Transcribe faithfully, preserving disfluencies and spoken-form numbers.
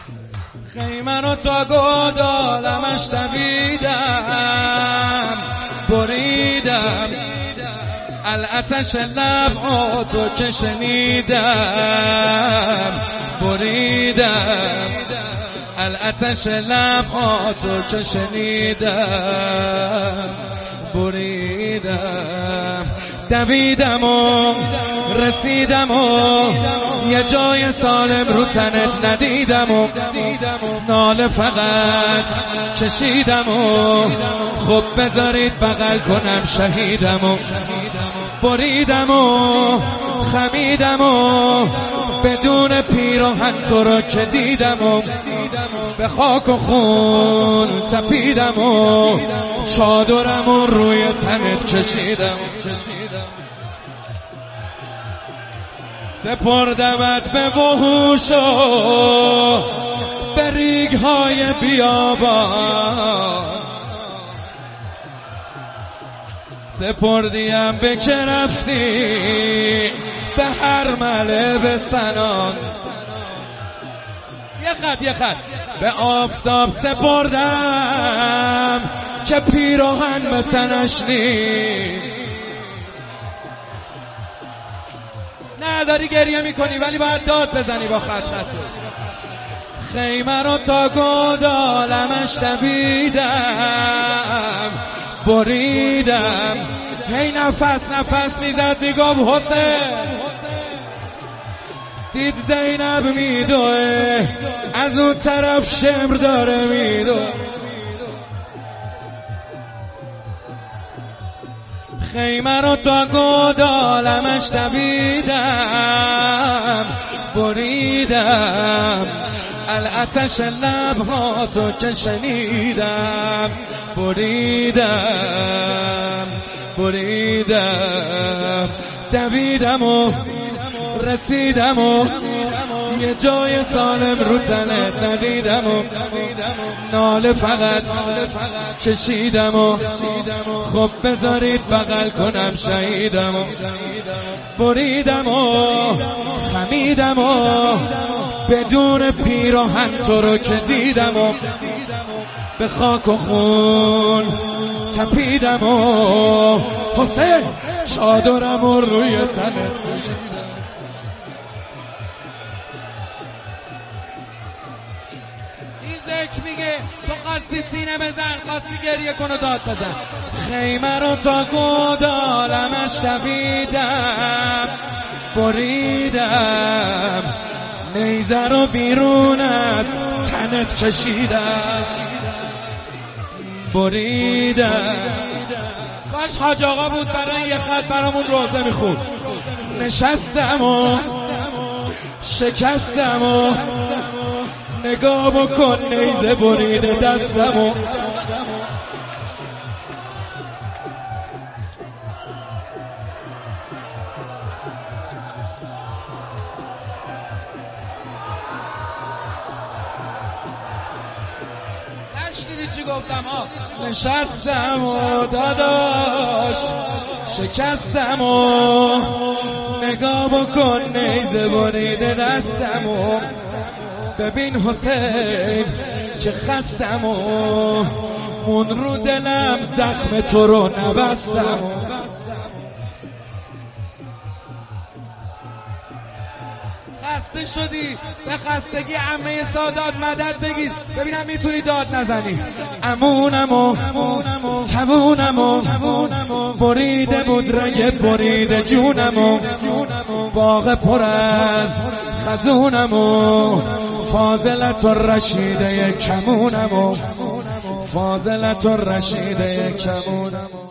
خیمه رو تا گودالمش دویدم بریدم، الاتش لبعاتو که شنیدم بریدم، الاتش لبعاتو که شنیدم بریدم. دویدم و رسیدم و یه جای سالم رو تنت ندیدم و ناله فقط کشیدم و خب بذارید بغل کنم شهیدم و بریدم و خمیدم و بدون پیراهن تو رو که دیدم و به خاک و خون تپیدم و چادرم و روی تنت کشیدم، سپردمت به وحوش و به ریگ‌های بیابان، سپردیم به که رفتی به هر مله به سنان. یه خط یه خط به آفتاب سپردم که پیراهن به تنش نیست. نه داری گریه میکنی ولی باید داد بزنی با خط خطش. خیمه رو تا گودالمش دویدم بریدم، هی نفس نفس میزد میگم حسین، دید زینب میدوه از اون طرف شمر داره میدوه. خیمه رو تا گودالمش دویدم بریدم، الاتش لبهاتو که شنیدم بریدم بریدم. دویدم و رسیدم و یه جای سالم رو تنت ندیدم و ناله فقط کشیدم و خب بذارید بغل کنم شهیدم و بریدم و خمیدم و بدون پیراهن تو رو که دیدم و به خاک و خون تپیدم و حسین چادرم و روی تنت میگه تو قاستی سینه بزن، قاستی گریه کن و داد بزن. خیمه رو تا گودالمش دویدم بریدم، نیزه رو بیرون از تنت کشیدم بریدم. کاش حاج آقا بود برای یه خط برامون روزه میخون. نشستم و شکستم و نگاه بکن نیزه بریده دستمو. نشنیدی چی گفتم ها؟ نشستم و داداش شکستم و نگاه بکن نیزه بریده دستمو. ببین حسین که خستم و مون رو دلم زخم تو رو نبستم. خسته شدی به خستگی عمه سادات مدد بگیر ببینم میتونی داد نزنی. امونم و توونم و بریده بود رنگ بریده جونم و باغ پر از خزونم و فاضلت و رشیده کمونم و فاضلت و رشیده کمونم.